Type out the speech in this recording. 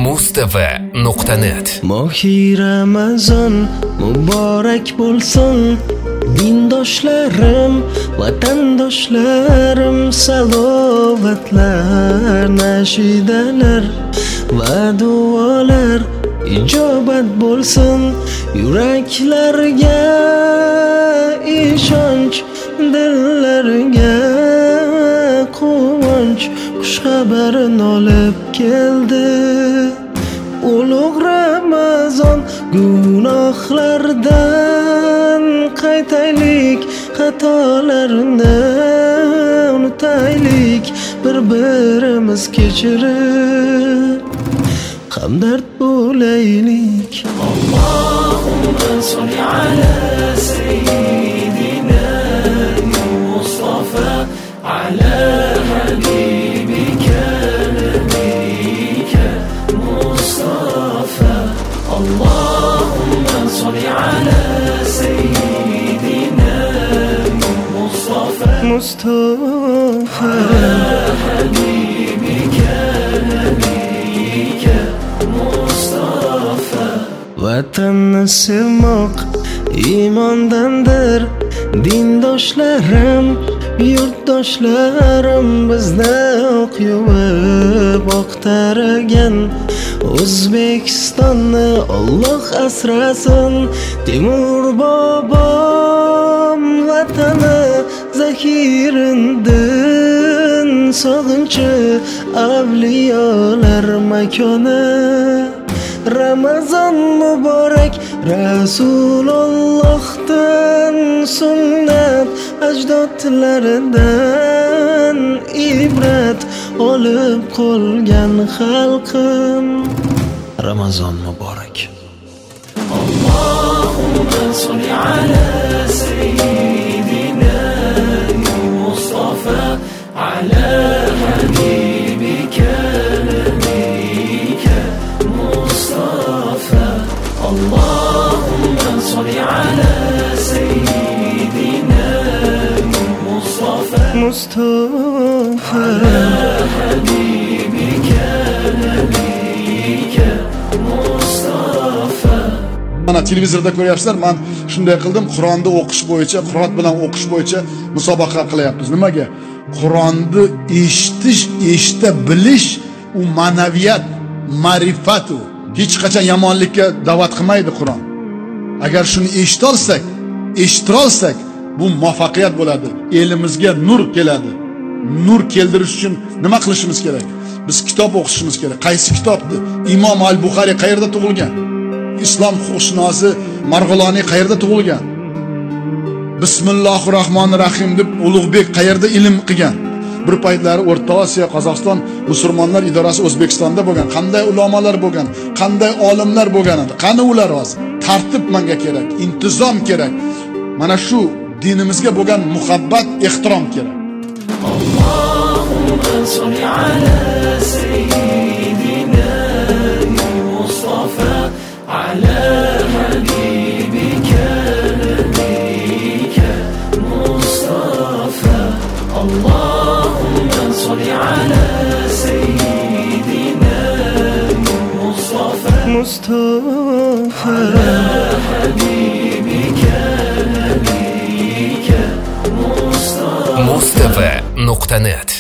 Mustafa.net Mohi Ramazon muborak bo'lsin, dindoshlarim, vatandoshlarim, salovatlar, nashidalar va duolar ijobat bo'lsin. Yuraklarga ishonch, dillarga quvonch, xushxabarini olib keldi. Ulug' Ramazon, gunohlardan qaytaylik, xatolarni unutaylik, bir-birimiz kechirib hamdard bo'laylik. Allahumma salli ala sayyidina Mustafa, ala habibika nabiyika Mustafa. Allahumma salli ala sayyidina Mustafa, ala habibika nabiyika Mustafa. Vatanni sevmoq iymondandir, dindoshlarim, yurtdoshlarim bizni oq yuvib oqtaragan. O'zbekistonni Alloh asrasin, Temur bobom vatani zaxirindin, sog'inchi avliyolar makoni. Ramazon muborak, Rasulullohdan sunnat ajdodlaridan ibrat olib qolgan xalqim. Ramazon muborak. Allahumma salli ala sayyidina Mustafa, ala habibika nabiyika Mustafa. Allahumma salli ala sayyidina Mustafa, ala habibika nabiyika Mustafa. Mana televizorda ko'ryapsizlar, men shunday qildim, Qur'onni o'qish bo'yicha, Qur'on bilan o'qish bo'yicha musobaqa qilyapmiz. Nimaga? Qur'onni eshita bilish u ma'naviyat, ma'rifat u. Hech qachon yomonlikka da'vat qilmaydi Qur'on. Agar shuni eshita olsak, bu muvaffaqiyat bo'ladi. Elimizga nur keladi. Nur keldirish uchun nima qilishimiz kerak? Biz kitob o'qishimiz kerak. Qaysi kitobni? Imom al-Buxoriy qayerda tug'ilgan? Islom huquqshunosi Marg'iloniy qayerda tug'ilgan? Bismillahirrohmanirrohim deb Ulug'bek qayerda ilm qilgan? Bir paytlari O'rta Osiyo, Qozog'iston musulmonlar idorasi O'zbekistonda bo'lgan. Qanday ulamolar bo'lgan, qanday olimlar bo'lgan edi. Qani ular hozir? Tartib menga kerak, intizom kerak. Mana shu dinimizga bo'lgan muhabbat, ehtirom kerak. Allahumma salli ala sayyidina Mustafa, ala habibika nabiyika Mustafa. Allahumma salli ala sayyidina Mustafa, ala habibika nabiyika Mustafa. Mustafa.net